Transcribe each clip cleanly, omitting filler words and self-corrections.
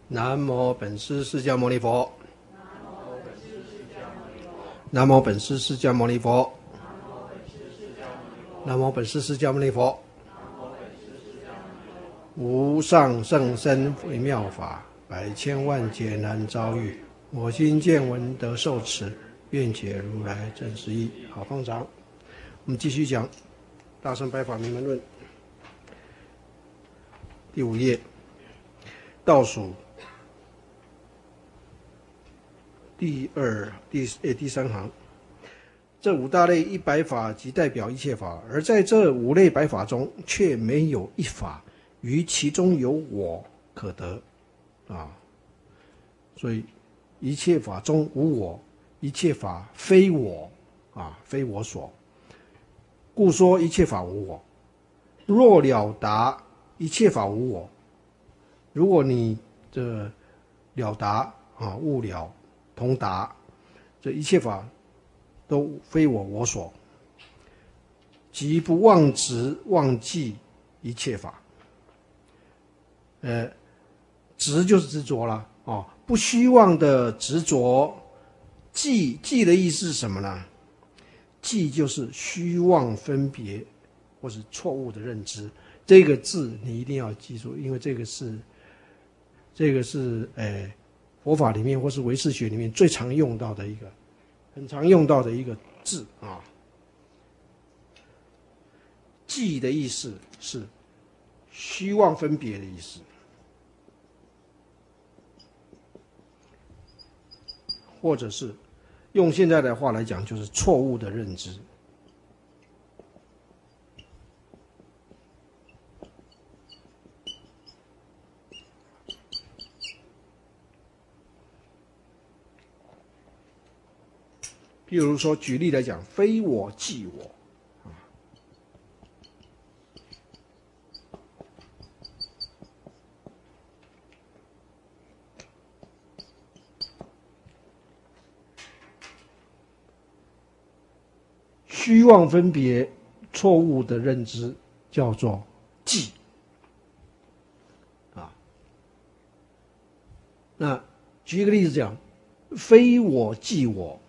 南无本师释迦牟尼佛。南无本师释迦牟尼佛。南无本师释迦牟尼佛。无上甚深微妙法，百千万劫难遭遇。我今见闻得受持，愿解如来真实义。好，方丈，我们继续讲《大乘百法明门论》第5页，倒数第3行。这五大类100法即代表一切法，而在这5类百法中，却没有一法于其中有我可得啊。所以一切法中无我，一切法非我啊，非我所，故说一切法无我。若了达一切法无我，如果你这了达啊，悟了通达，这一切法都非我我所，即不妄执妄记一切法。执就是执着了哦，不虚妄的执着。记的意思是什么呢？记就是虚妄分别或是错误的认知。这个字你一定要记住，因为这个是佛法里面或是唯识学里面最常用到的一个，很常用到的一个字啊。记的意思是虚妄分别的意思，或者是用现在的话来讲，就是错误的认知。譬如说，举例来讲，非我即我。虚妄分别、错误的认知叫做记啊。那举一个例子讲，非我即我，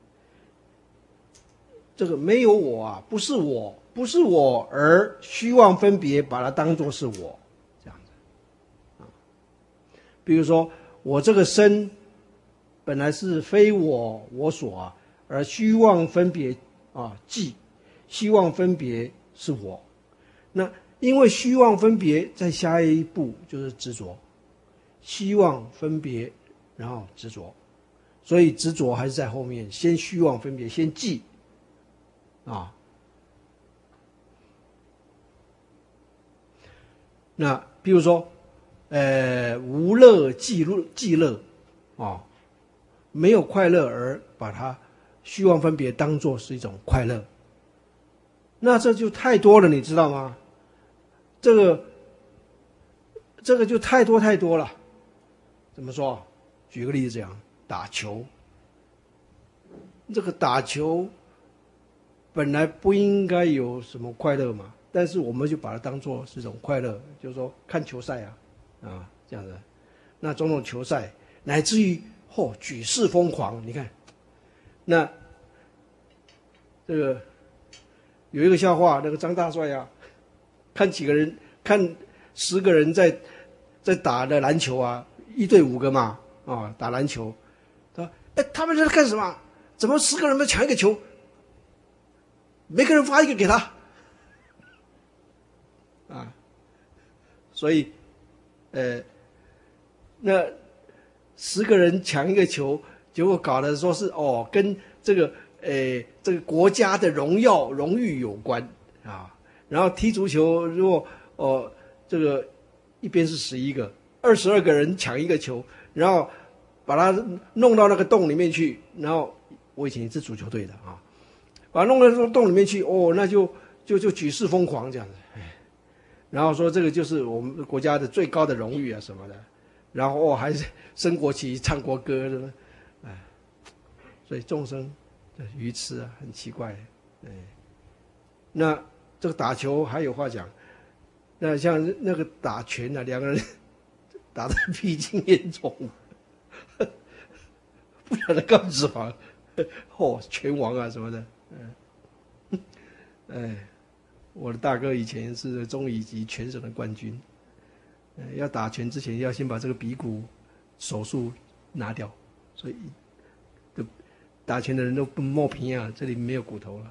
这个没有我啊，不是我，而虚妄分别，把它当作是我，这样子啊。比如说，我这个身本来是非我所啊，而虚妄分别啊，希望分别是我。那因为虚妄分别，在下一步就是执着，希望分别，然后执着，所以执着还是在后面，先虚妄分别，先记啊。那比如说，无乐即乐啊，没有快乐而把它虚妄分别当作是一种快乐，那这就太多了，你知道吗？这个就太多了。怎么说？举个例子讲，打球，这个打球本来不应该有什么快乐嘛，但是我们就把它当作是一种快乐，就是说看球赛啊，这样子。那种种球赛，乃至于举世疯狂，你看。那这个有一个笑话，那个张大帅啊，看10个人在打的篮球啊，1对5个嘛，啊，打篮球，他说，他们在干什么？怎么10个人都抢一个球，每个人发一个给他，啊，所以，那10个人抢一个球。结果搞得说是跟这个国家的荣誉有关啊。然后踢足球，如果这个一边是11个，22个人抢一个球，然后把它弄到那个洞里面去。然后我以前也是足球队的啊，把它弄到那个洞里面去，那就举世疯狂这样子。然后说这个就是我们国家的最高的荣誉啊什么的。然后还是升国旗、唱国歌的。所以众生愚痴啊，很奇怪。那这个打球还有话讲，那像那个打拳啊，2个人打得鼻青脸肿，不晓得干什么，拳王啊什么的，我的大哥以前是中乙级全省的冠军，要打拳之前要先把这个鼻骨手术拿掉，所以打拳的人都不冒皮啊，这里没有骨头了，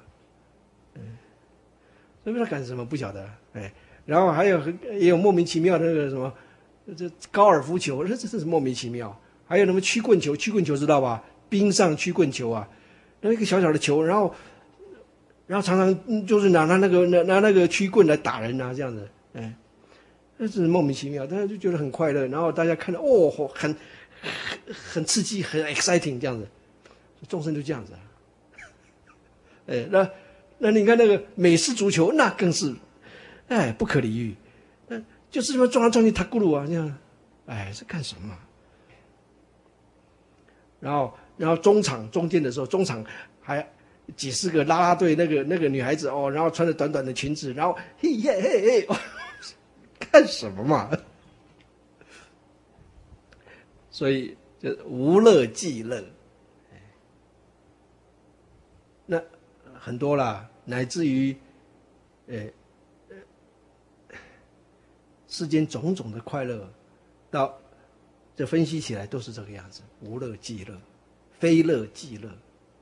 所以他干什么不晓得，然后还有也有莫名其妙的那个什么，这高尔夫球，这是莫名其妙，还有什么曲棍球，曲棍球知道吧？冰上曲棍球啊，那一个小小的球，然后常常就是拿那个曲棍来打人啊，这样子，那是莫名其妙，大家就觉得很快乐，然后大家看到很刺激，很 exciting 这样子，众生就这样子啊，那你看那个美式足球，那更是，不可理喻，就是什么撞来撞去塔咕噜啊，这样，这干什么？然后中间的时候，中场还几十个啦啦队那个女孩子然后穿着短短的裙子，然后嘿耶嘿嘿，干什么嘛？所以就无乐即乐，那很多啦，乃至于世间种种的快乐，到这分析起来都是这个样子，无乐即乐，非乐即乐。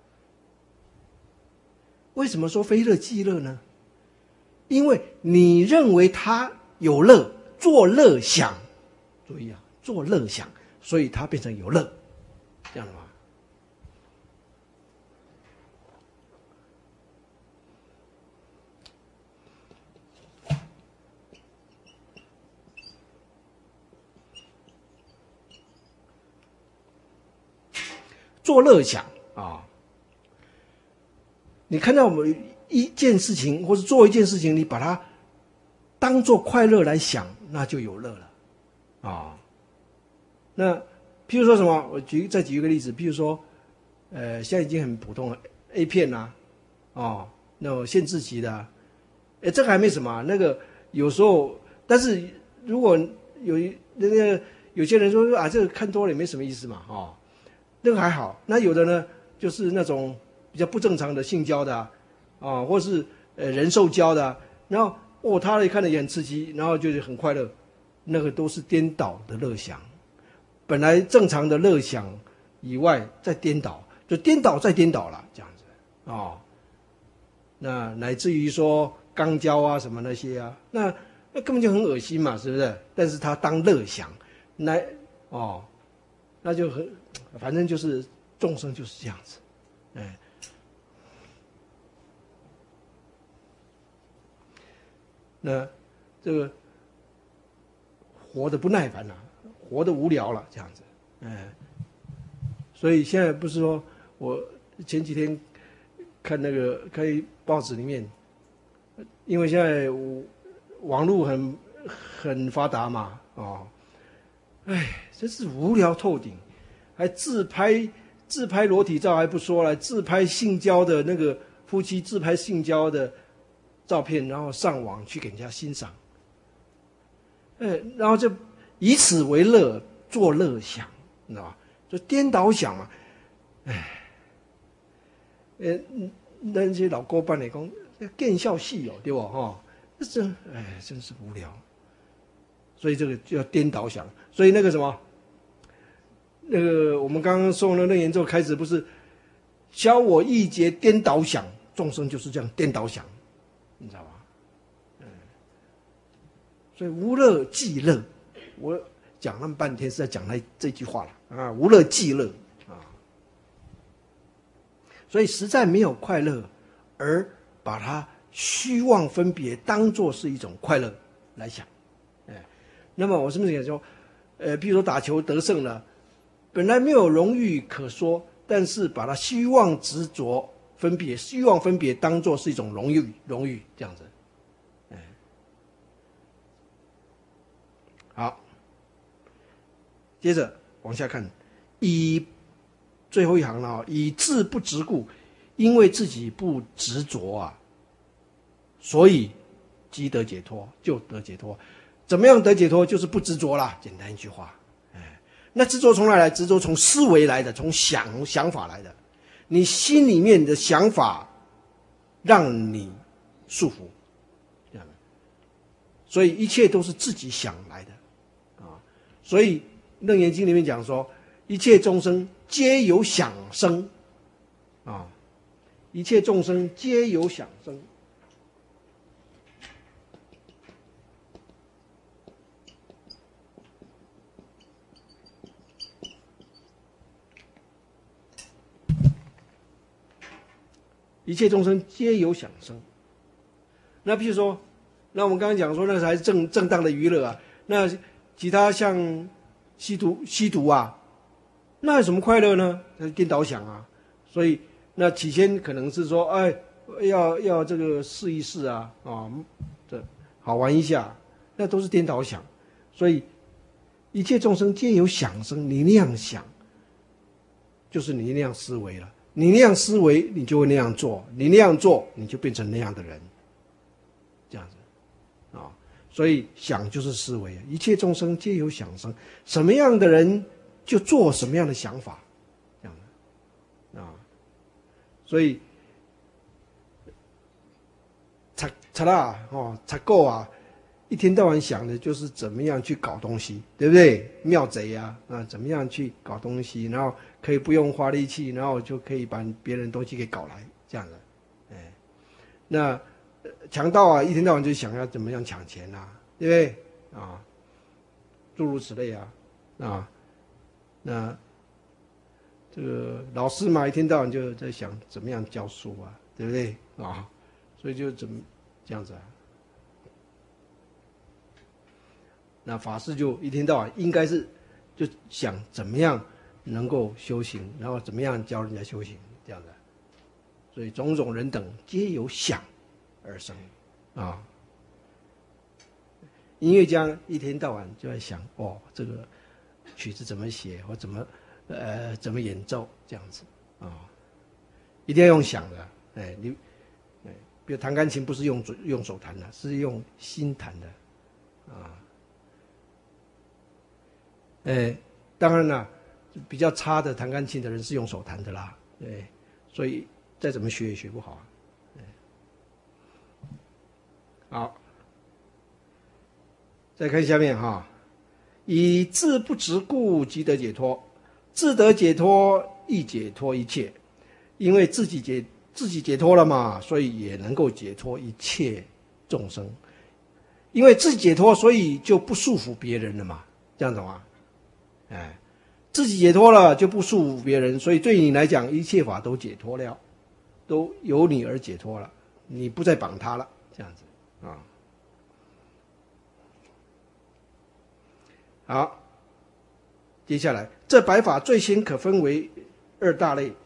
为什么说非乐即乐呢？因为你认为他有乐，做乐想，注意啊，做乐想，所以他变成有乐，这样的吗？做乐想啊，你看到我们一件事情或是做一件事情，你把它当作快乐来想，那就有乐了啊。那譬如说什么，我再举一个例子，譬如说，现在已经很普通了 ，A 片啊，那种限制级的啊，这个还没什么，那个有时候，但是如果有些人说啊，这个看多了也没什么意思嘛，那个还好。那有的呢，就是那种比较不正常的性交的或是人兽交的然后他一看了也很刺激，然后就是很快乐，那个都是颠倒的乐想。本来正常的乐想以外再颠倒，就颠倒再颠倒了，这样子那乃至于说肛交啊什么那些啊，那根本就很恶心嘛，是不是？但是他当乐想，那就反正就是众生就是这样子，那这个活得不耐烦了，活得无聊了，这样子，所以现在不是说我前几天看报纸里面，因为现在网络很发达嘛，真是无聊透顶，还自拍裸体照还不说了，自拍性交的那个夫妻自拍性交的照片，然后上网去给人家欣赏，然后就以此为乐，做乐想，你知道吧？就颠倒想嘛，那些老古板来讲，见笑戏对不？真是无聊。所以这个叫颠倒想。所以那个什么，我们刚刚受了楞严咒开始，不是消我意劫颠倒想，众生就是这样颠倒想，你知道吧？所以无乐即乐，我讲那么半天是在讲这句话了无乐即乐所以实在没有快乐，而把它虚妄分别当作是一种快乐来想，那么我是不是也说，譬如说打球得胜了，本来没有荣誉可说，但是把它虚妄执着分别，虚妄分别当作是一种荣誉这样子，好，接着往下看，最后一行了，以志不执故，因为自己不执着所以即得解脱，就得解脱。 怎么样得解脱？就是不执着啦，简单一句话。那执着从哪来？执着从思维来的，从想法来的。你心里面的想法让你束缚，这样的。所以一切都是自己想来的啊。所以《楞严经》里面讲说，一切众生皆有想生啊，一切众生皆有想生。一切众生皆有想生。那譬如说，那我们刚刚讲说，那才是正当的娱乐啊。那其他像吸毒啊，那有什么快乐呢？那是颠倒想啊。所以那起先可能是说，哎，要这个试一试啊，这好玩一下，那都是颠倒想。所以一切众生皆有想生，你那样想，就是你那样思维了。你那样思维，你就会那样做；你那样做，你就变成那样的人。这样子啊，所以想就是思维，一切众生皆有想生，什么样的人就做什么样的想法，这样的啊。所以查够啊，一天到晚想的就是怎么样去搞东西，对不对？妙贼啊，怎么样去搞东西，然后可以不用花力气，然后就可以把别人东西给搞来，这样的。那强盗啊，一天到晚就想要怎么样抢钱啊，对不对啊？诸如此类啊，那这个老师嘛，一天到晚就在想怎么样教书啊，对不对啊？所以就怎么这样子啊？那法师就一天到晚应该是就想怎么样能够修行，然后怎么样教人家修行，这样的。所以种种人等皆有想而生啊。音乐家一天到晚就在想，这个曲子怎么写，或怎么演奏，这样子啊，一定要用想的。比如弹钢琴不是用手弹的，是用心弹的啊。当然了，比较差的弹钢琴的人是用手弹的啦，对，所以再怎么学也学不好啊。好，再看下面哈，以自不执故即得解脱，自得解脱亦解脱一切，因为自己解脱了嘛，所以也能够解脱一切众生，因为自己解脱，所以就不束缚别人了嘛，这样懂吗？自己解脱了就不束缚别人，所以对你来讲，一切法都解脱了，都由你而解脱了，你不再绑他了，这样子啊。好，接下来这百法最先可分为二大类，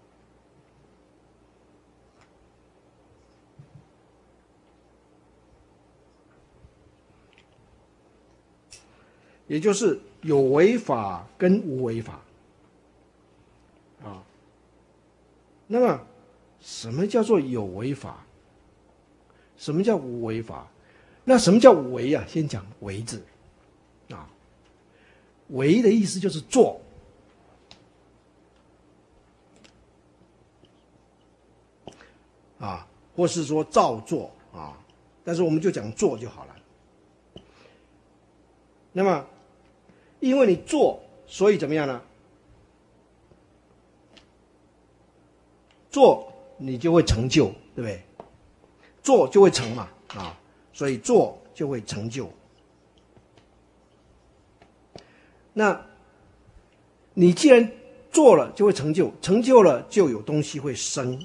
也就是有为法跟无为法啊。那么什么叫做有为法？什么叫无为法？那什么叫为啊？先讲为字啊。为的意思就是做啊，或是说照做啊，但是我们就讲做就好了。那么因为你做，所以怎么样呢？做你就会成就，对不对？做就会成嘛，所以做就会成就。那你既然做了就会成就，成就了就有东西会生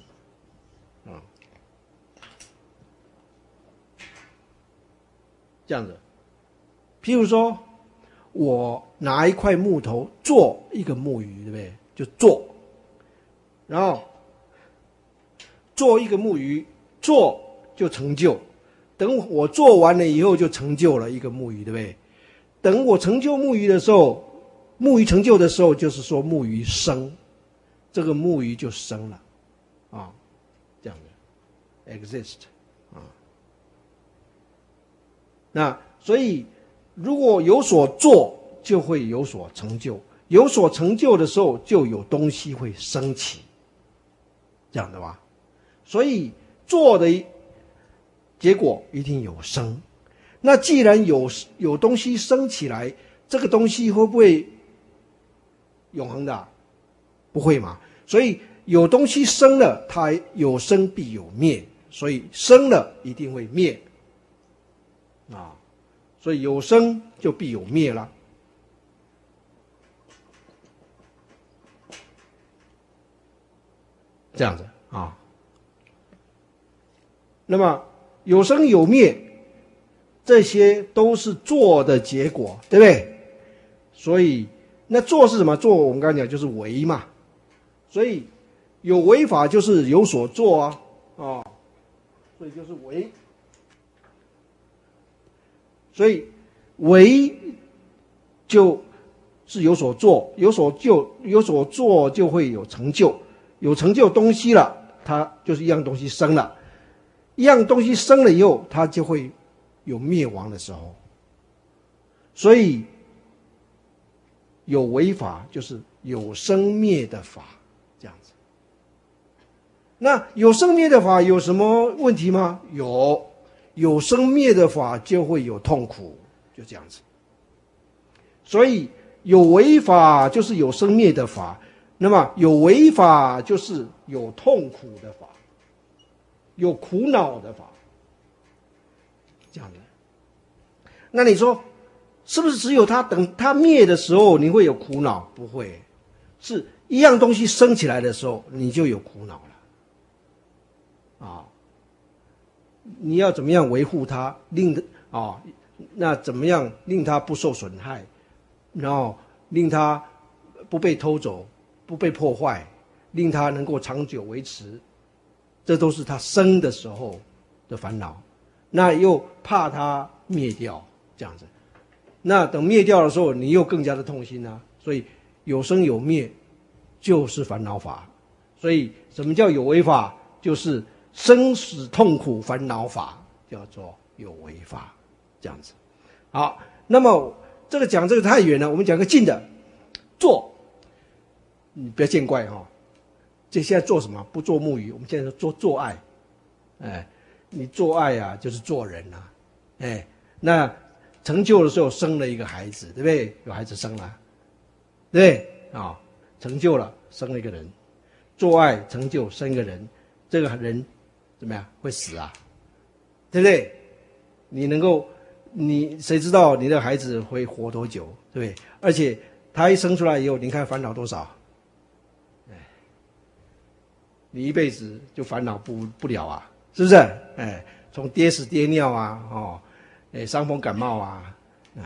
这样子。譬如说我拿一块木头做一个木鱼，对不对？就做，然后做一个木鱼，做就成就，等我做完了以后就成就了一个木鱼，对不对？等我成就木鱼的时候，木鱼成就的时候，就是说木鱼生，这个木鱼就生了这样的 exist 那所以如果有所做，就会有所成就，有所成就的时候，就有东西会升起，这样的吧？所以做的结果一定有生。那既然有东西升起来，这个东西会不会永恒的？不会嘛。所以有东西生了，它有生必有灭，所以生了一定会灭啊。所以有生就必有灭了。这样子啊。那么有生有灭，这些都是做的结果，对不对？所以那做是什么？做我们刚才讲就是为嘛。所以有为法就是有所做啊，所以就是为。所以为就是有所做，有所做就会有成就，有成就东西了，它就是一样东西生了，一样东西生了以后，它就会有灭亡的时候。所以有为法就是有生灭的法，这样子。那有生灭的法有什么问题吗？有生灭的法就会有痛苦，就这样子。所以有为法就是有生灭的法，那么有为法就是有痛苦的法，有苦恼的法，这样子。那你说是不是只有它等它灭的时候你会有苦恼？不会，是一样东西升起来的时候你就有苦恼了啊。你要怎么样维护它，那怎么样令它不受损害，然后令它不被偷走，不被破坏，令它能够长久维持，这都是它生的时候的烦恼。那又怕它灭掉，这样子。那等灭掉的时候你又更加的痛心啊。所以有生有灭就是烦恼法。所以什么叫有为法？就是生死痛苦烦恼法，叫做有为法，这样子。好，那么这个讲这个太远了，我们讲个近的。做，你不要见怪哈。这现在做什么？不做木鱼，我们现在说做爱。你做爱啊，就是做人啊。那成就的时候生了一个孩子，对不对？有孩子生了，对不对？成就了，生了一个人。做爱成就生一个人，这个人怎么样？会死啊，对不对？你谁知道你的孩子会活多久，对不对？而且他一生出来以后，你看烦恼多少？你一辈子就烦恼不了啊，是不是？从爹屎爹尿啊，伤风感冒啊，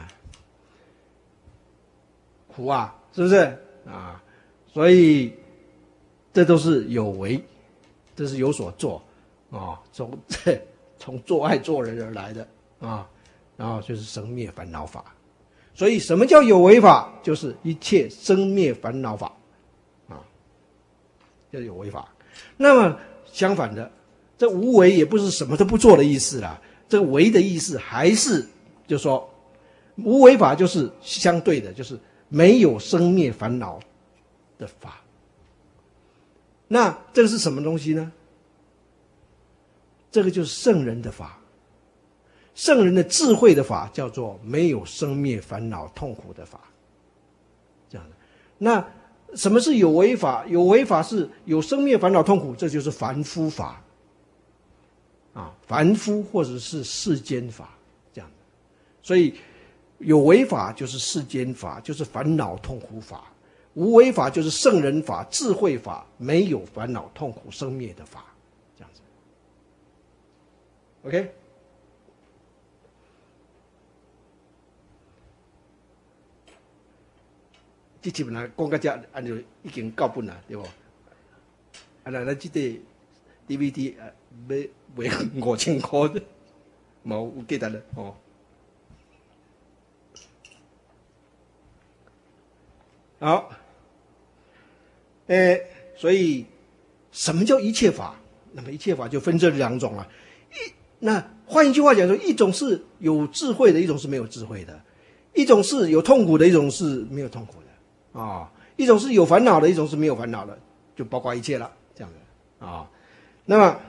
苦啊，是不是啊？所以这都是有为，这是有所做啊，从做爱做人而来的啊，然后就是生灭烦恼法。所以什么叫有为法？就是一切生灭烦恼法啊，叫有为法。那么相反的，这无为也不是什么都不做的意思啦。这个为的意思还是就是说，无为法就是相对的，就是没有生灭烦恼的法。那这个是什么东西呢？这个就是圣人的法，圣人的智慧的法，叫做没有生灭烦恼痛苦的法，这样的。那什么是有为法？有为法是有生灭烦恼痛苦，这就是凡夫法啊，凡夫或者是世间法这样的。所以有为法就是世间法，就是烦恼痛苦法；无为法就是圣人法、智慧法，没有烦恼痛苦生灭的法，这样子。OK。这基本上讲到这，按照已经到本了，对不？咱这个 DVD 要卖5000块的，有记得了哦。好，所以什么叫一切法？那么一切法就分这两种了。那换一句话讲说，一种是有智慧的，一种是没有智慧的。 一种是有痛苦的，一种是没有痛苦的啊，一种是有烦恼的，一种是没有烦恼的，就包括一切了，这样的啊。那么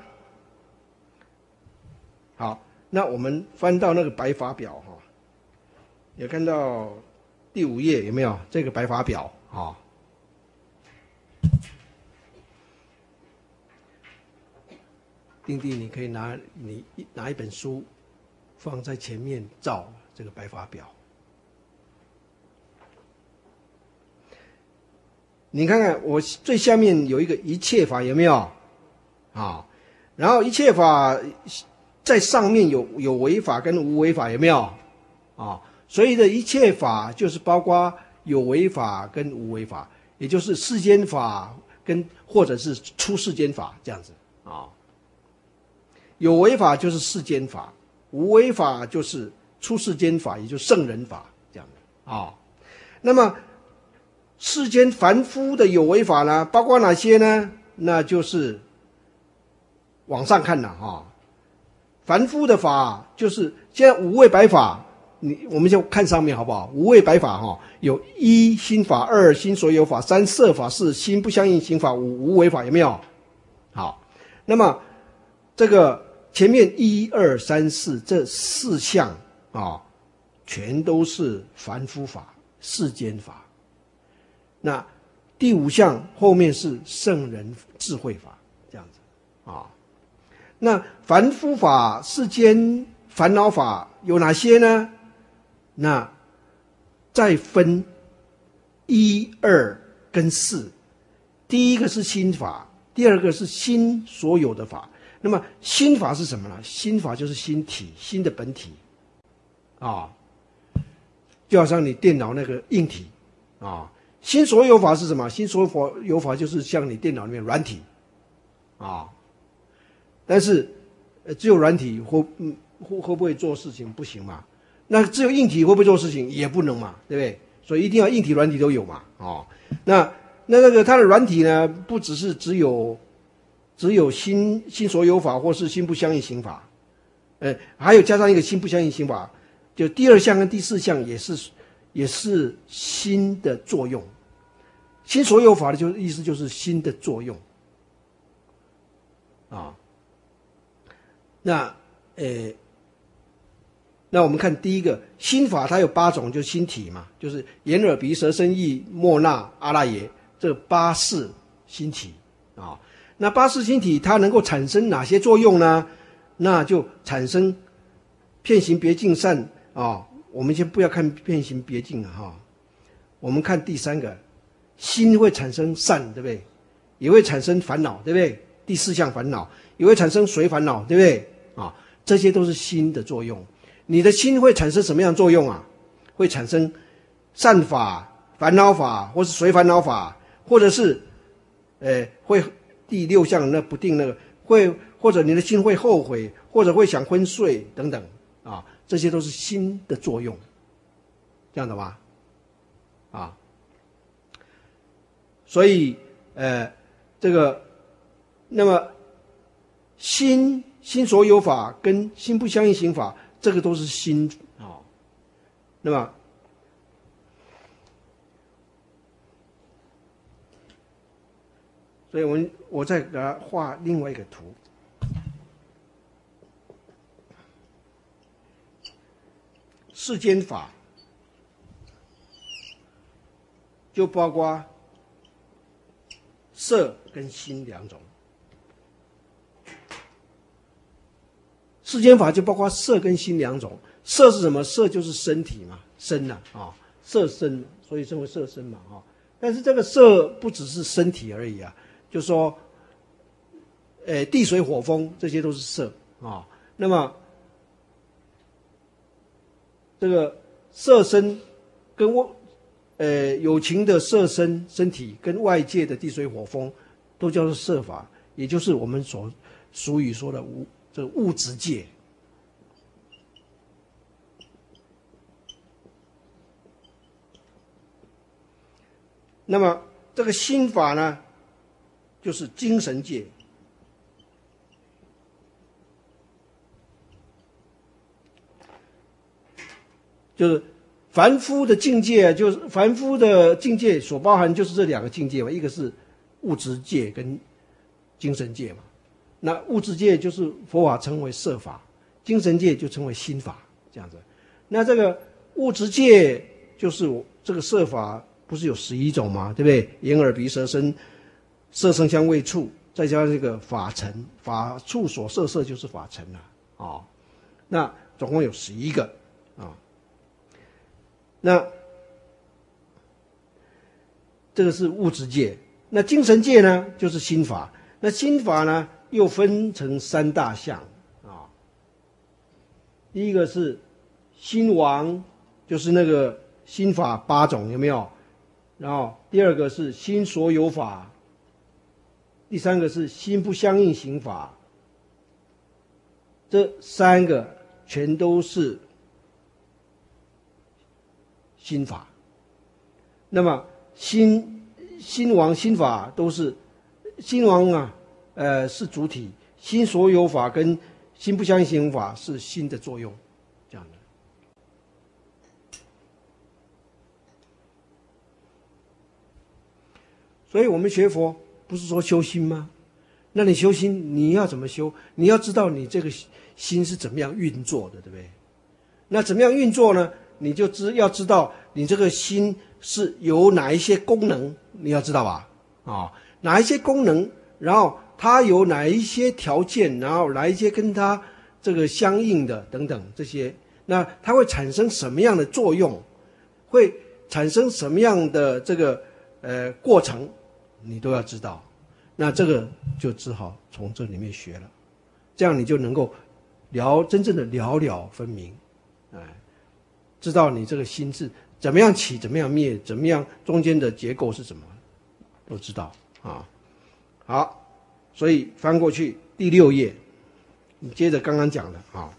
好，那我们翻到那个白法表哈，有看到第5页有没有这个白法表啊？丁弟，你可以拿一本书放在前面照这个白法表。你看看我最下面有一个一切法有没有啊？然后一切法在上面有为法跟无为法有没有啊？所以的一切法就是包括有为法跟无为法，也就是世间法跟或者是出世间法这样子啊。有为法就是世间法，无为法就是出世间法，也就是圣人法这样的啊。那么世间凡夫的有为法呢，包括哪些呢？那就是往上看了啊。凡夫的法就是现在五位白法，我们就看上面好不好？五位白法哈，有1心法、2心所有法、3色法、4心不相应行法、5无为法，有没有？好，那么这个前面1、2、3、4这4项啊，全都是凡夫法、世间法。那第5项后面是圣人智慧法，这样子啊。那凡夫法、世间烦恼法有哪些呢？那再分1、2跟4。第一个是心法，第二个是心所有的法。那么心法是什么呢？心法就是心体，心的本体啊，就好像你电脑那个硬体啊。心所有法是什么？心所有法就是像你电脑里面软体啊。但是只有软体会不会做事情？不行嘛。那只有硬体会不会做事情？也不能嘛，对不对？所以一定要硬体软体都有嘛。哦，那个它的软体呢，不只是只有心所有法或是心不相应行法，还有加上一个心不相应行法，就第2项跟第4项也是心的作用。心所有法的意思就是心的作用啊。那我们看第一个心法，它有8种，就是心体嘛，就是眼耳鼻舌身意莫那阿赖耶这8识心体啊。那8识心体它能够产生哪些作用呢？那就产生遍行别净善啊。我们先不要看遍行别净了哈，我们看第3个，心会产生善，对不对？也会产生烦恼，对不对？第4项烦恼也会产生随烦恼，对不对啊？这些都是心的作用。你的心会产生什么样的作用啊？会产生善法、烦恼法，或是随烦恼法，或者是会第6项那不定那个会，或者你的心会后悔，或者会想昏睡等等啊，这些都是心的作用，这样的吧？啊，所以这个那么心所有法跟心不相应行法，这个都是心啊。那么所以我再给他画另外一个图，世间法就包括色跟心2种。世间法就包括色跟心2种。色是什么？色就是身体嘛，身啊，色身，所以称为色身嘛啊。但是这个色不只是身体而已啊，就说地水火风这些都是色啊。那么这个色身跟有情的色身身体跟外界的地水火风都叫做色法，也就是我们所俗语说的这个物质界。那么这个心法呢，就是精神界。就是凡夫的境界，就是凡夫的境界所包含就是这两个境界嘛，一个是物质界跟精神界嘛。那物质界就是佛法称为色法，精神界就称为心法，这样子。那这个物质界就是这个色法，不是有11种吗？对不对？眼耳鼻舌身，色声香味触，再加上这个法尘，法处所摄色就是法尘了啊。那总共有11个啊。那这个是物质界。那精神界呢，就是心法。那心法呢，又分成3大项啊。第一个是心王，就是那个心法8种，有没有？然后第二个是心所有法，第三个是心不相应行法。这3个全都是心法。那么心王心法都是心王啊，是主体，心所有法跟心不相应行法是心的作用，这样的。所以我们学佛不是说修心吗？那你修心你要怎么修？你要知道你这个心是怎么样运作的，对不对？那怎么样运作呢？你就要知道你这个心是有哪一些功能，你要知道吧？哪一些功能，然后它有哪一些条件，然后哪一些跟它这个相应的等等这些，那它会产生什么样的作用，会产生什么样的这个过程，你都要知道。那这个就只好从这里面学了，这样你就能够真正的了了分明，知道你这个心是怎么样起，怎么样灭，怎么样中间的结构是什么，都知道啊。好，所以翻过去第6页，你接着刚刚讲的啊。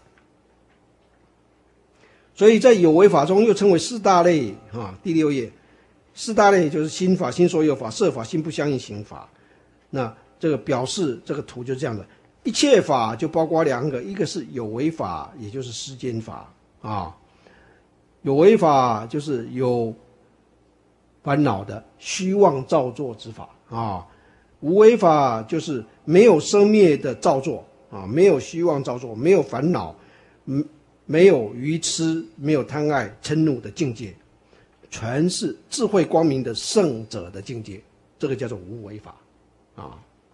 所以在有为法中又称为4大类啊。第6页，4大类就是心法、心所有法、色法、心不相应行法。那这个表示这个图就是这样的，一切法就包括2个，一个是有为法，也就是世间法啊。有为法就是有烦恼的虚妄造作之法啊，无为法就是没有生灭的造作啊，没有虚妄造作，没有烦恼，没有愚痴，没有贪爱嗔怒的境界，全是智慧光明的圣者的境界，这个叫做无为法啊。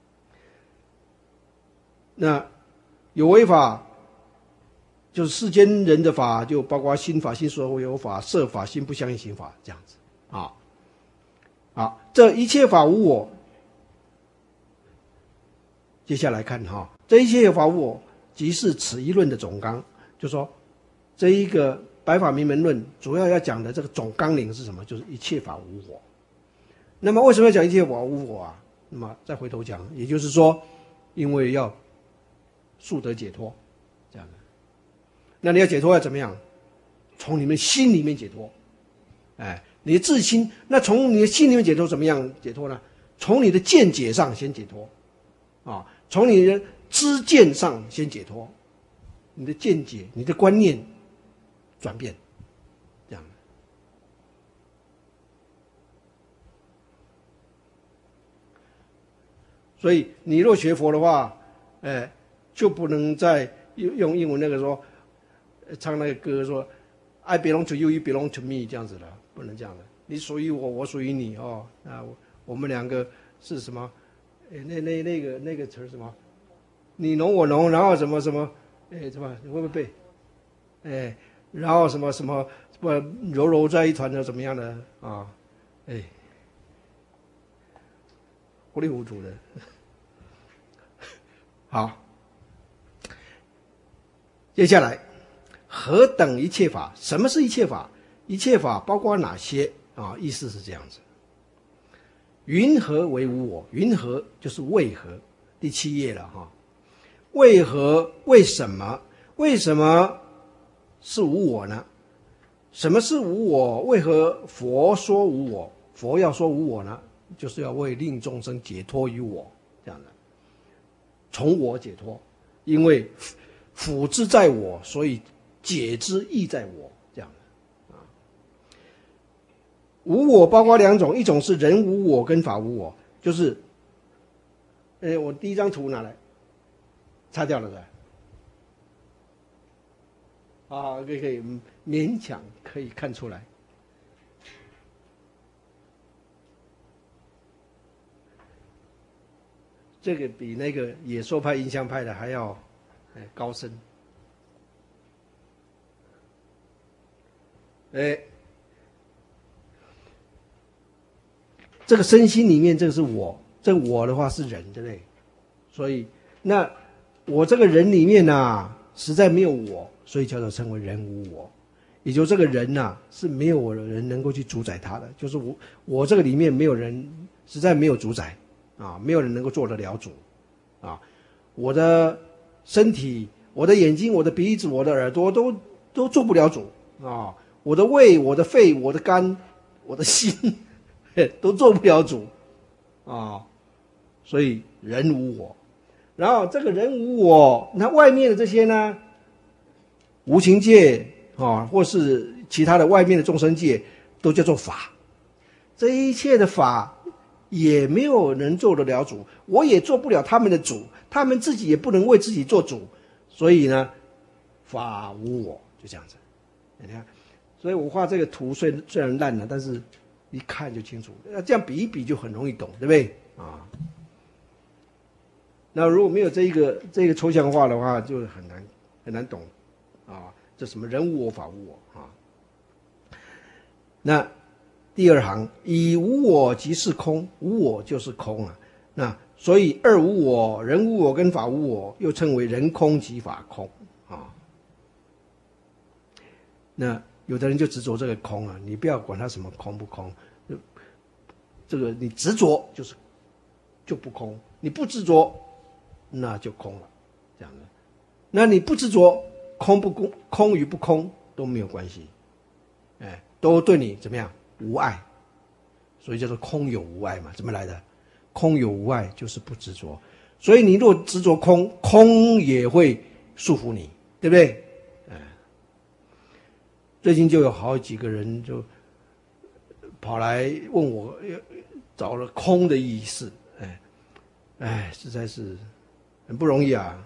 那有为法就是世间人的法，就包括心法、心所有法、色法、心不相应行法这样子啊。好，这一切法无我。接下来看哈，这一切法无我，即是此一论的总纲。就说这一个百法明门论主要要讲的这个总纲领是什么？就是一切法无我。那么为什么要讲一切法无我啊？那么再回头讲，也就是说，因为要速得解脱，这样的。那你要解脱要怎么样？从你们心里面解脱，你的自心。那从你的心里面解脱怎么样解脱呢？从你的见解上先解脱，从你的知见上先解脱，你的见解、你的观念转变，这样。所以你若学佛的话，就不能再用英文那个说。唱那个歌说 I belong to you, you belong to me 这样子的，不能这样的。你属于我，我属于你哦。那我们2个是什么？那个词是什么？你侬我侬，然后什么什么？什么？你会不会背？然后什么什么揉在一团的怎么样的啊？糊里糊涂的。好，接下来。何等一切法？什么是一切法？一切法包括哪些啊？意思是这样子。云何为无我？云何就是为何？第7页了哈。为何？为什么？为什么是无我呢？什么是无我？为何佛说无我？佛要说无我呢？就是要为令众生解脱于我，这样的，从我解脱。因为辅之在我，所以解之亦在我，这样的啊。 无我包括两种，一种是人无我跟法无我，就是，我第一张图拿来，擦掉了的，啊，可以勉强可以看出来。这个比那个野兽派、印象派的还要高深。这个身心里面，这个是我，这个我的话是人，对不对？所以，那我这个人里面啊，实在没有我，所以叫做称为人无我。也就这个人啊，是没有人能够去主宰他的，就是我这个里面没有人，实在没有主宰啊，没有人能够做得了主啊。我的身体、我的眼睛、我的鼻子、我的耳朵都做不了主啊。我的胃、我的肺、我的肝、我的心都做不了主啊。所以人无我，然后这个人无我，那外面的这些呢，无情界啊，或是其他的外面的众生界，都叫做法。这一切的法也没有人做得了主，我也做不了他们的主，他们自己也不能为自己做主，所以呢，法无我，就这样子。你看，所以我画这个图虽然烂了，但是一看就清楚，这样比一比就很容易懂，对不对啊？那如果没有这个抽象化的话，就很难懂啊。这什么人无我法无我啊？那第二行，以无我即是空，无我就是空啊。那所以二无我、人无我跟法无我，又称为人空即法空啊。那有的人就执着这个空啊，你不要管它什么空不空，这个你执着就不空，你不执着那就空了，这样的。那你不执着，空不空，空与不空都没有关系，都对你怎么样？无碍，所以叫做空有无碍嘛。怎么来的？空有无碍就是不执着。所以你若执着空，空也会束缚你，对不对？最近就有好几个人就跑来问我，找了空的意思，实在是很不容易啊。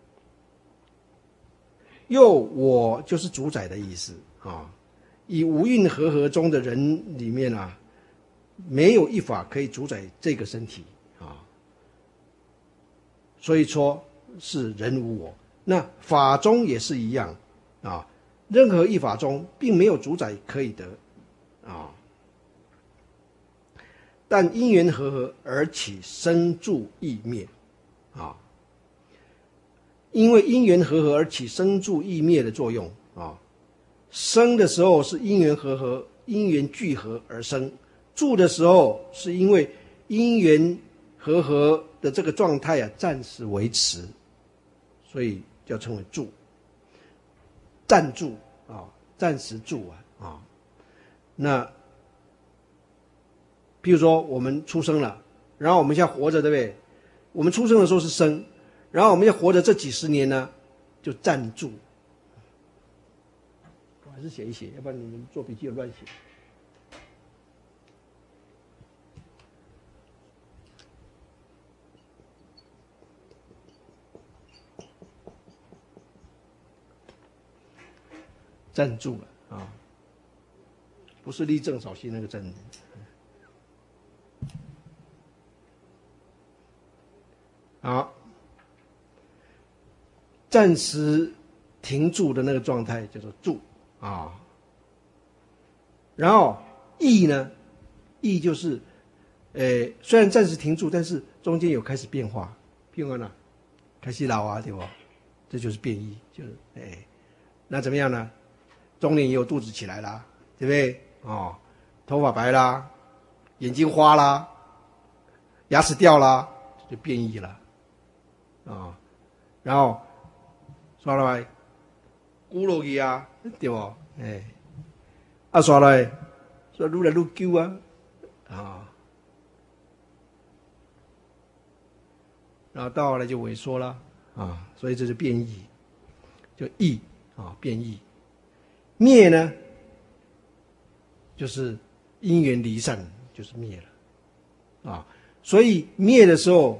又我就是主宰的意思啊。以无蕴和合中的人里面啊，没有一法可以主宰这个身体啊，所以说是人无我。那法中也是一样啊，任何一法中并没有主宰可以得啊，但因缘和合而起生住异灭啊，因为因缘和合而起生住异灭的作用啊。生的时候是因缘和合，因缘聚合而生；住的时候是因为因缘和合的这个状态啊暂时维持，所以叫称为住。暂住啊，暂时住啊。那譬如说我们出生了，然后我们现在活着，对不对？我们出生的时候是生，然后我们要活着这几十年呢，就暂住。还是写一写，要不然你们做笔记有乱写。站住了啊，不是立正扫兴那个站。好，暂时停住的那个状态叫做住啊。然后意呢，意就是虽然暂时停住，但是中间有开始变化，变化呢，开始老啊，对不？这就是变异，就是那怎么样呢？中年也有肚子起来啦，对不对？哦，头发白啦，眼睛花啦，牙齿掉啦，就变异了啊。然后刷来咕落去啊，对不？刷来说愈来愈久啊，然后到后来就萎缩了啊，所以这是变异，就异啊，变异。灭呢，就是因缘离散就是灭了啊。所以灭的时候，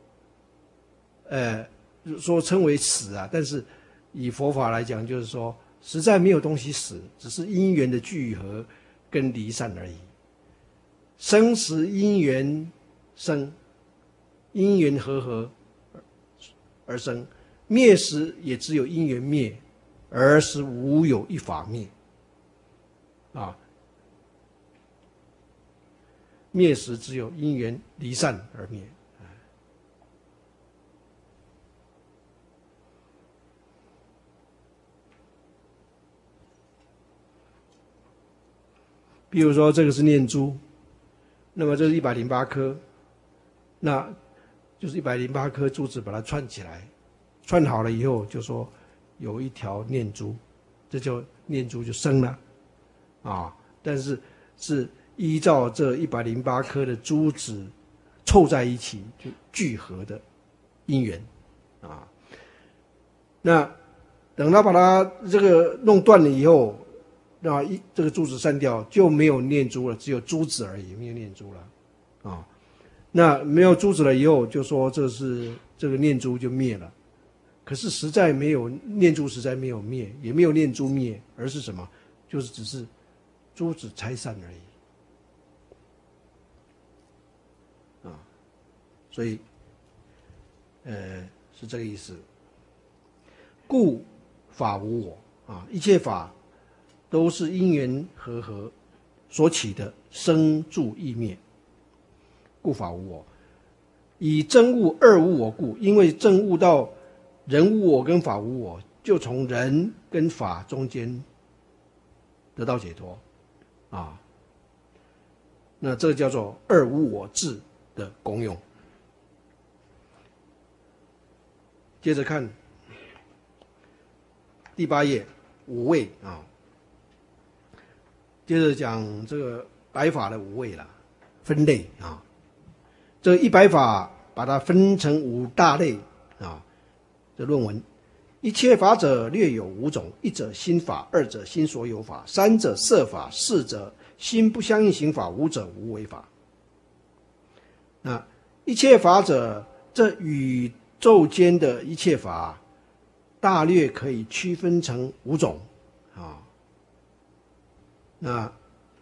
说称为死啊，但是以佛法来讲，就是说实在没有东西死，只是因缘的聚合跟离散而已。生时因缘生，因缘合而生；灭时也只有因缘灭，而是无有一法灭。啊，灭时只有因缘离散而灭。比如说这个是念珠，那么这是108颗，那就是108颗珠子把它串起来，串好了以后就说有一条念珠，这就念珠就生了啊。但是是依照这108颗的珠子凑在一起就聚合的因缘啊。那等他把它这个弄断了以后，那这个珠子散掉就没有念珠了，只有珠子而已，没有念珠了啊。那没有珠子了以后，就说这个念珠就灭了。可是实在没有念珠，实在没有灭，也没有念珠灭，而是什么？就是只是珠子拆散而已啊。所以是这个意思。故法无我啊，一切法都是因缘和所起的生住异灭，故法无我。以真悟二无我故，因为真悟到人无我跟法无我，就从人跟法中间得到解脱啊。那这叫做二无我智的功用。接着看第8页五位啊。接着讲这个百法的五位了，分类啊。这100法把它分成5大类啊。这论文，一切法者略有5种：一者心法，二者心所有法，三者色法，四者心不相应行法，五者无为法。那一切法者，这宇宙间的一切法，大略可以区分成5种啊。那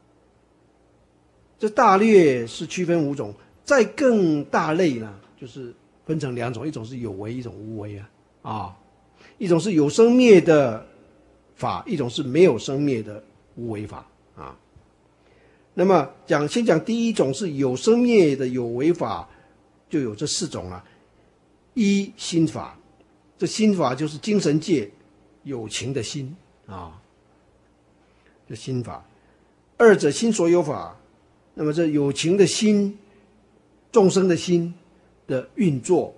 这大略是区分5种，再更大类呢，就是分成2种，一种是有为，一种无为啊。一种是有生灭的法，一种是没有生灭的无为法啊。那么先讲第一种是有生灭的有为法，就有这4种了。一心法，这心法就是精神界有情的心啊。这心法。二者心所有法，那么这有情的心，众生的心的运作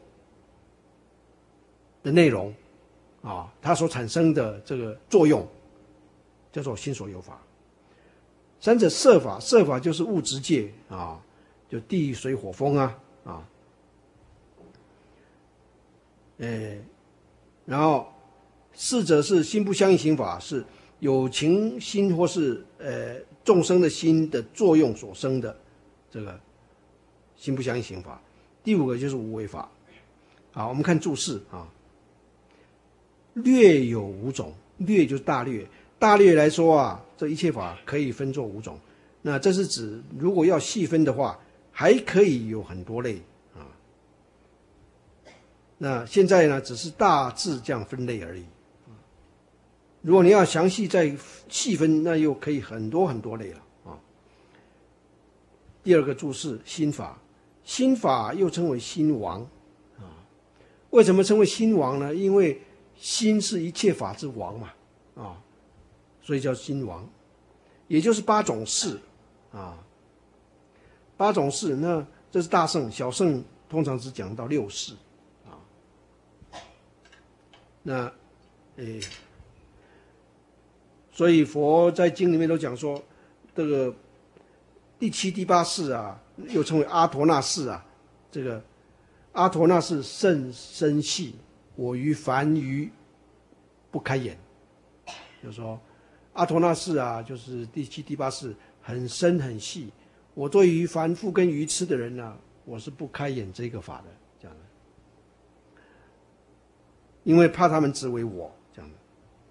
的内容啊，它所产生的这个作用叫做心所有法。三者色法，色法就是物质界啊，就地水火风啊。然后四者是心不相应行法，是有情心或是众生的心的作用所生的这个心不相应行法。第5个就是无为法。好，我们看注释啊。略有5种，略就是大略，大略来说啊，这一切法可以分作5种。那这是指如果要细分的话，还可以有很多类啊。那现在呢，只是大致这样分类而已。如果你要详细再细分，那又可以很多很多类了啊。第2个注释，心法，心法又称为心王啊。为什么称为心王呢？因为心是一切法之王嘛啊，所以叫心王，也就是8种事啊。8种事，那这是大圣，小圣通常只讲到6事啊。那所以佛在经里面都讲说，这个第7、第8事啊，又称为阿陀那事啊。这个阿陀那事甚深细，我于凡愚不开言。就是说阿陀那事啊，就是第7、第8事很深很细。我对于凡夫跟愚痴的人呢，我是不开演这个法的，这样的，因为怕他们执为我这样的。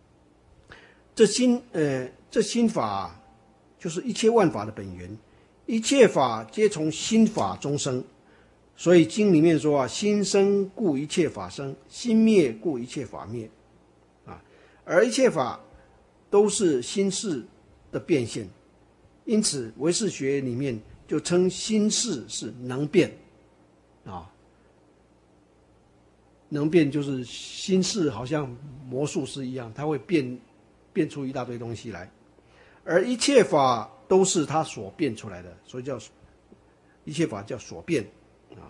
这心法就是一切万法的本源，一切法皆从心法中生。所以经里面说啊，心生故一切法生，心灭故一切法灭啊。而一切法都是心事的变现，因此唯识学里面就称心事是能变啊。能变就是心事好像魔术师一样，它会变出一大堆东西来，而一切法都是它所变出来的，所以叫一切法叫所变啊。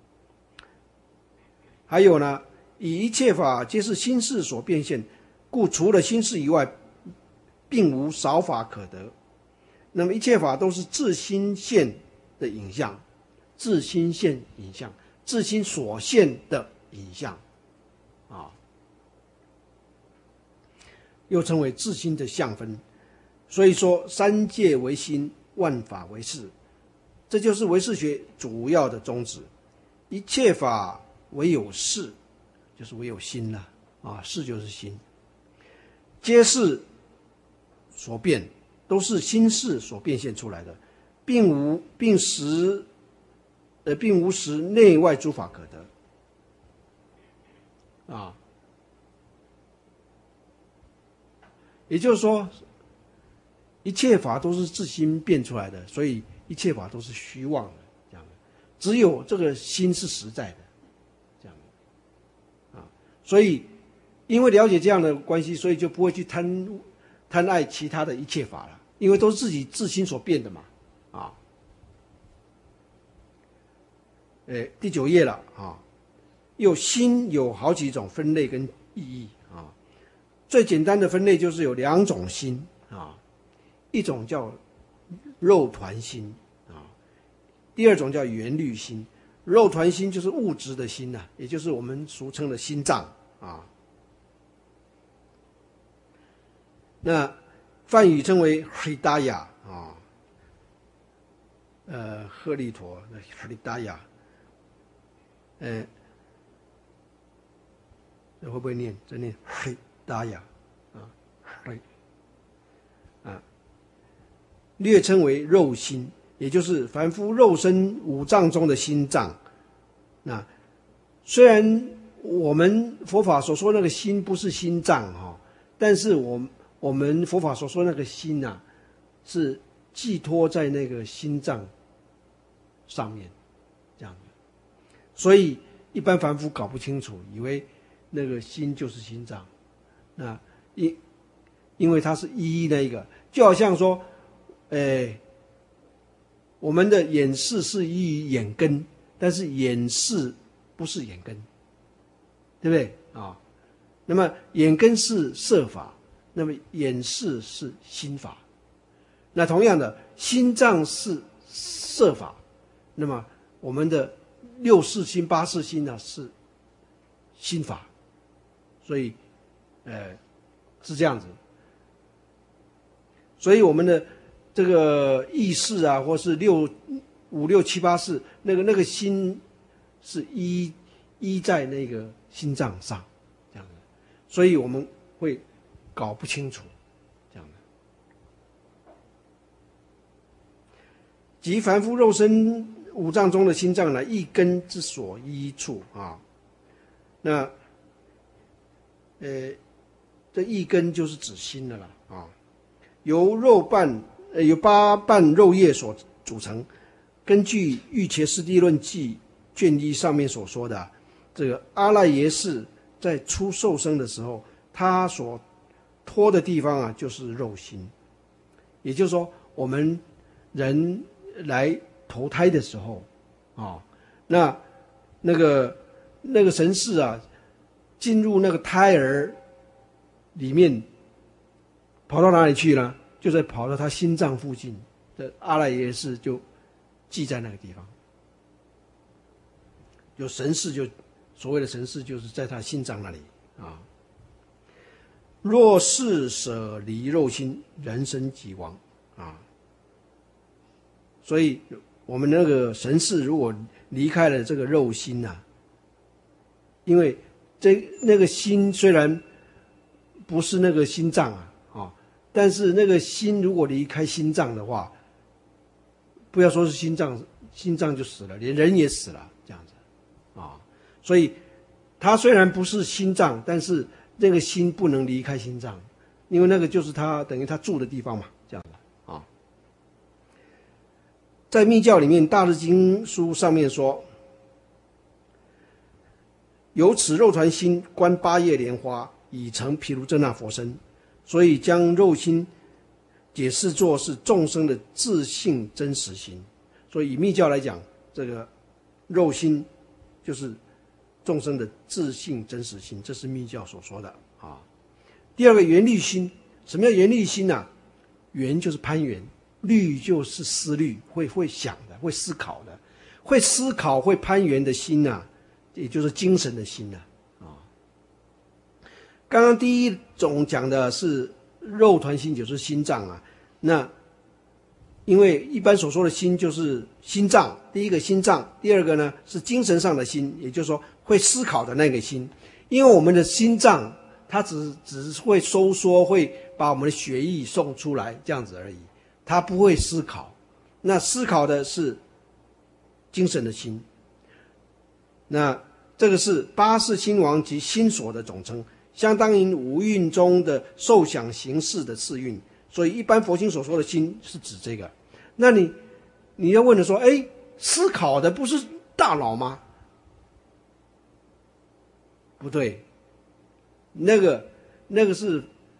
还有呢，以一切法皆是心事所变现，故除了心事以外，并无少法可得。那么一切法都是自心现的影像，自心现影像，自心所现的影像啊，又称为自心的相分。所以说三界为心，万法为事，这就是唯识学主要的宗旨。一切法唯有事，就是唯有心了啊，事就是心，皆是所变，都是心事所变现出来的，并无实内外诸法可得啊。也就是说，一切法都是自心变出来的，所以一切法都是虚妄的，这样的。只有这个心是实在的，这样的啊。所以，因为了解这样的关系，所以就不会去贪爱其他的一切法了，因为都是自己自心所变的嘛，啊。第9页了啊。心有好几种分类跟意义啊。最简单的分类就是有2种心啊，一种叫肉团心啊，第2种叫缘虑心。肉团心就是物质的心啊，也就是我们俗称的心脏啊。那梵语称为 Hridaya 啊，赫利陀的 Hridaya， 会不会念？这念 Hridaya 啊，略称为肉心，也就是凡夫肉身5脏中的心脏。那虽然我们佛法所说那个心不是心脏哈，但是我们佛法所说那个心啊，是寄托在那个心脏上面，这样的。所以一般凡夫搞不清楚，以为那个心就是心脏。那因为它是一那一个，就好像说，我们的眼识是依于眼根，但是眼识不是眼根，对不对啊？那么眼根是色法，那么眼识是心法。那同样的，心脏是色法，那么我们的6识心、8识心呢是心法。所以，是这样子。所以我们的这个意识啊，或是5、6、7、8识，那个心是依在那个心脏上，这样的。所以我们会搞不清楚，这样的。即凡夫肉身5脏中的心脏呢，一根之所依处啊。那这一根就是指心的了啊，由8瓣肉叶所组成。根据《瑜伽师地论记》卷1上面所说的，这个阿赖耶识在初受生的时候，他所托的地方啊，就是肉心。也就是说，我们人来投胎的时候啊，那个神识啊，进入那个胎儿里面，跑到哪里去呢？就在跑到他心脏附近的阿赖耶识就记在那个地方。有神识，就所谓的神识就是在他心脏那里啊。若是舍离肉心，人生即亡啊。 所以我们那个神识如果离开了这个肉心啊，因为那个心虽然不是那个心脏啊，但是那个心如果离开心脏的话，不要说是心脏就死了，连人也死了这样子啊。所以它虽然不是心脏，但是那个心不能离开心脏，因为那个就是它等于它住的地方嘛，这样子啊。在密教里面，《大日经》书上面说，由此肉团心观八叶莲花，已成毗卢遮那佛身，所以将肉心解释作是众生的自性真实心。所以以密教来讲，这个肉心就是众生的自性真实心，这是密教所说的啊。第二个缘虑心，什么叫缘虑心啊？缘就是攀缘，虑就是思虑，会想的，会思考的，会思考会攀缘的心啊，也就是精神的心啊。刚刚第一种讲的是肉团心，就是心脏啊。那因为一般所说的心就是心脏，第一个心脏，第二个呢是精神上的心，也就是说会思考的那个心。因为我们的心脏它只是会收缩，会把我们的血液送出来这样子而已，它不会思考。那思考的是精神的心。那这个是八识心王及心所的总称，相当于五蕴中的受想行识的四蕴。所以一般佛经所说的心是指这个。那你要问的说，思考的不是大脑吗？不对，那个是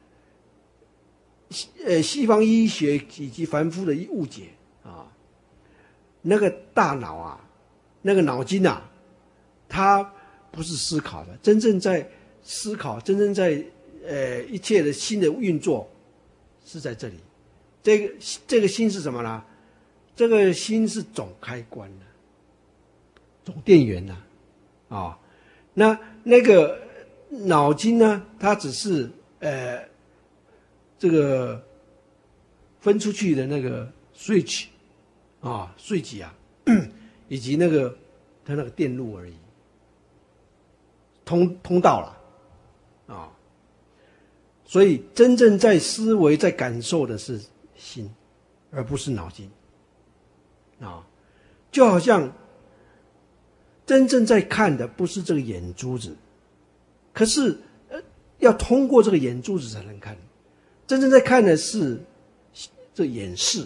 西方医学以及凡夫的误解啊。那个大脑啊，那个脑筋啊，它不是思考的，真正在思考，真正在一切的心的运作是在这里。这个心是什么呢？这个心是总开关的，总电源的啊。那个脑筋呢，它只是这个分出去的那个 switch 啊以及它那个电路而已，通道了啊。所以真正在思维在感受的是心，而不是脑筋啊。就好像真正在看的不是这个眼珠子，可是要通过这个眼珠子才能看。真正在看的是这眼识。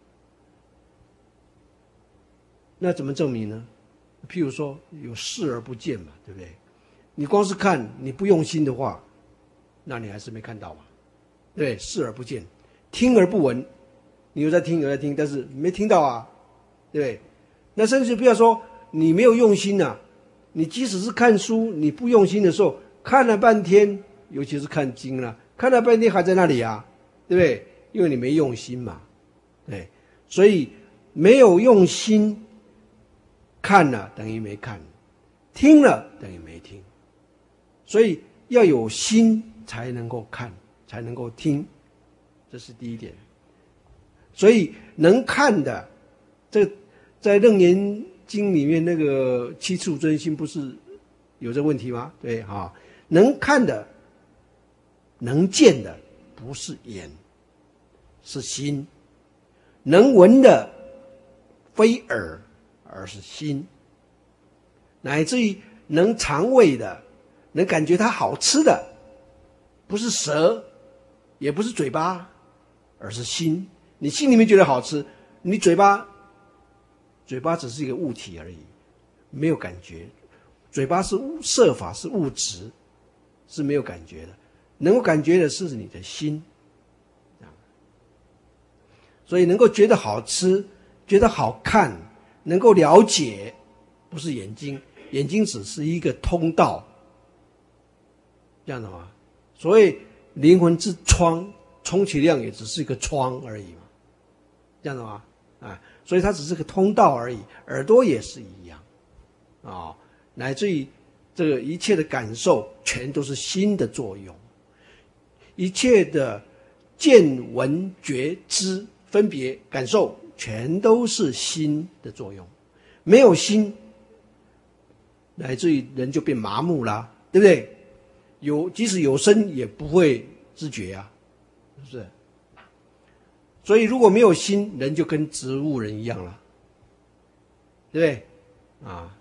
那怎么证明呢？譬如说有视而不见嘛，对不对？你光是看，你不用心的话，那你还是没看到嘛，对，视而不见，听而不闻，你有在听，但是没听到啊，对不对？那甚至不要说你没有用心啊，你即使是看书，你不用心的时候，看了半天，尤其是看经了，看了半天还在那里啊，对不对？因为你没用心嘛，对，所以没有用心，看了等于没看，听了等于没听，所以要有心才能够看，才能够听，这是第一点。所以能看的，这在《楞严经》里面那个七处真心不是有这问题吗？对啊，能看的、能见的不是眼，是心；能闻的非耳，而是心；乃至于能尝味的、能感觉它好吃的，不是舌，也不是嘴巴，而是心。你心里面觉得好吃，你嘴巴只是一个物体而已，没有感觉。嘴巴是色法，是物质，是没有感觉的。能够感觉的是你的心。所以能够觉得好吃，觉得好看，能够了解，不是眼睛，眼睛只是一个通道，这样的吗？所谓灵魂之窗，充其量也只是一个窗而已嘛，这样的吗？所以它只是个通道而已。耳朵也是一样啊，乃至于这个一切的感受全都是心的作用，一切的见闻觉知分别感受全都是心的作用。没有心，乃至于人就变麻木啦，对不对？即使有身也不会知觉啊，是不是？所以如果没有心，人就跟植物人一样了，对不对？啊，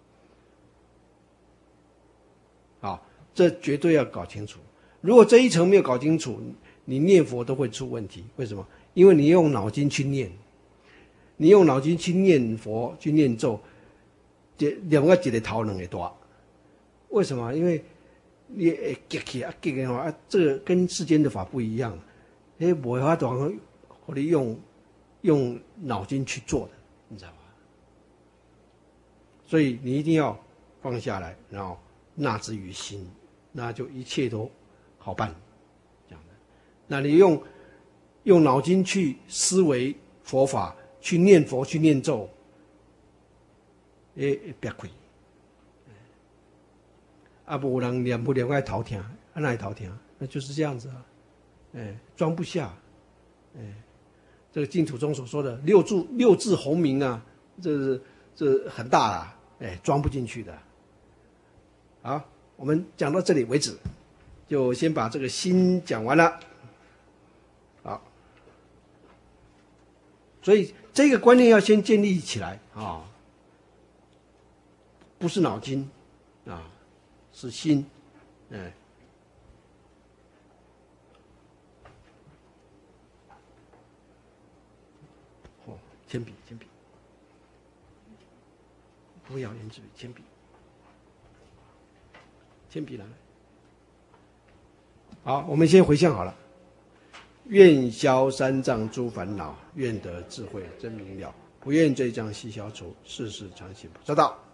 好，这绝对要搞清楚。如果这一层没有搞清楚，你念佛都会出问题。为什么？因为你用脑筋去念，你用脑筋去念佛、去念咒，两个一个头两个大。为什么？因为你激起啊，激的话，这个跟世间的法不一样，没法度我哋用脑筋去做的，你知道吧？所以你一定要放下来，然后纳之于心，那就一切都好办，这样的。那你用脑筋去思维佛法，去念佛，去念咒，别亏。啊，不人念不念爱头疼，那爱头疼，那就是这样子啊，装不下，这个净土中所说的六字洪名啊，这很大啊，装不进去的。好，我们讲到这里为止，就先把这个心讲完了。好，所以这个观念要先建立起来啊，不是脑筋啊，是心，铅笔，不要圆珠笔，铅笔拿来。好，我们先回向好了。愿消三障诸烦恼，愿得智慧真明了。不愿罪障悉消除，世世常行菩萨道。